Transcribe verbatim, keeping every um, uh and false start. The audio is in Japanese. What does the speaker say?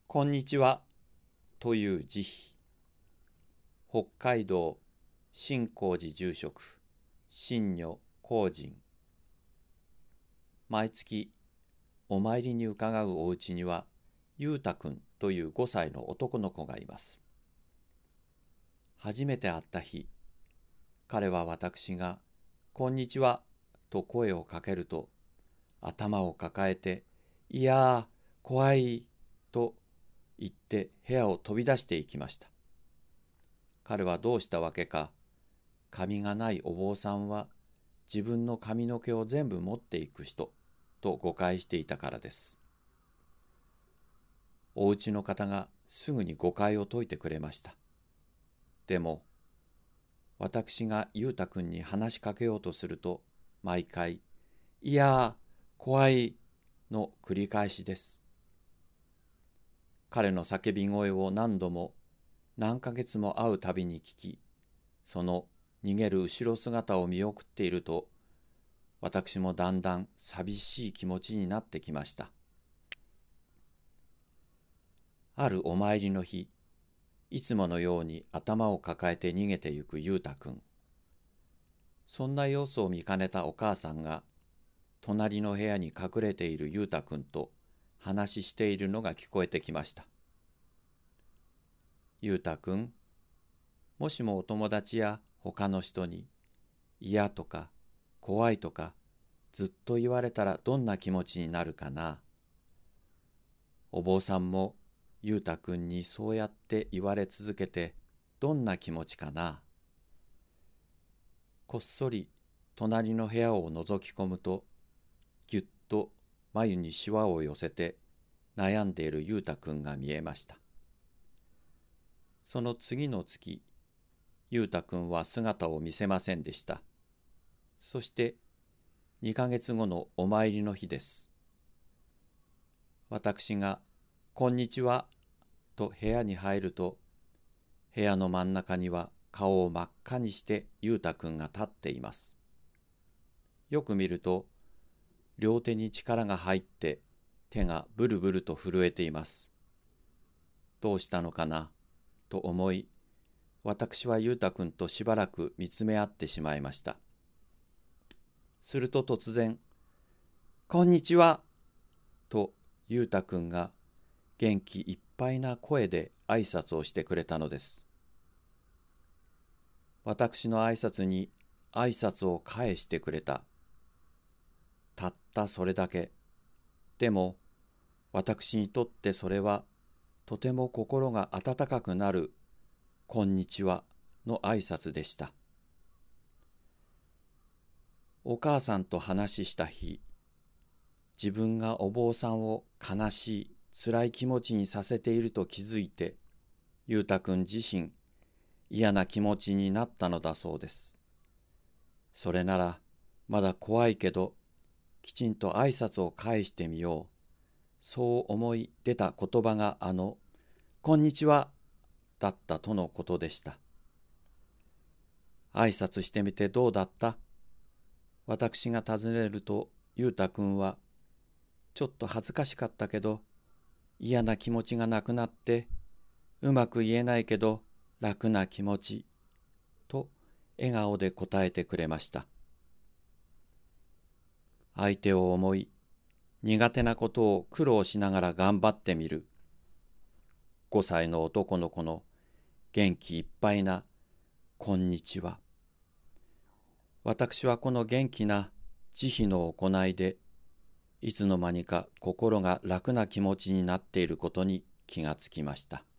こんにちはという慈悲。北海道新光寺住職新女光人。毎月お参りに伺うお家にはゆうたくんというごさいの男の子がいます。初めて会った日、彼は私がこんにちはと声をかけると、頭を抱えていやー怖いと言って部屋を飛び出していきました。彼はどうしたわけか、髪がないお坊さんは自分の髪の毛を全部持っていく人と誤解していたからです。お家の方がすぐに誤解を解いてくれました。でも、私がゆうたくんに話しかけようとすると、毎回、いやー、怖いの繰り返しです。彼の叫び声を何度も、何ヶ月も会うたびに聞き、その逃げる後ろ姿を見送っていると、私もだんだん寂しい気持ちになってきました。あるお参りの日、いつものように頭を抱えて逃げてゆくゆうたくん。そんな様子を見かねたお母さんが、隣の部屋に隠れているゆうたくんと話しているのが聞こえてきました。ゆうたくん、もしもお友達や他の人に嫌とか怖いとかずっと言われたらどんな気持ちになるかな。お坊さんもゆうたくんにそうやって言われ続けてどんな気持ちかな。こっそり隣の部屋を覗き込むと、ぎゅっと眉にしわを寄せて悩んでいるゆうたくんが見えました。その次の月、ゆうたくんは姿を見せませんでした。そしてにかげつごのお参りの日です。私がこんにちはと部屋に入ると、部屋の真ん中には顔を真っ赤にしてゆうたくんが立っています。よく見ると、両手に力が入って手がブルブルと震えています。どうしたのかなと思い、私はゆうたくんとしばらく見つめ合ってしまいました。すると突然、こんにちはとゆうたくんが元気いっぱいな声で挨拶をしてくれたのです。私の挨拶に挨拶を返してくれた。たったそれだけ。でも私にとってそれはとても心が温かくなるこんにちはの挨拶でした。お母さんと話した日、自分がお坊さんを悲しい、辛い気持ちにさせていると気づいて、ゆうたくん自身、嫌な気持ちになったのだそうです。それなら、まだ怖いけど、きちんと挨拶を返してみよう。そう思い出た言葉があの、こんにちは、だったとのことでした。挨拶してみてどうだった？私が尋ねると、ゆうたくんは、ちょっと恥ずかしかったけど、嫌な気持ちがなくなって、うまく言えないけど楽な気持ち、と笑顔で答えてくれました。相手を思い、苦手なことを苦労しながら頑張ってみる。ごさいの男の子の元気いっぱいなこんにちは。私はこの元気な慈悲の行いで、いつの間にか心が楽な気持ちになっていることに気がつきました。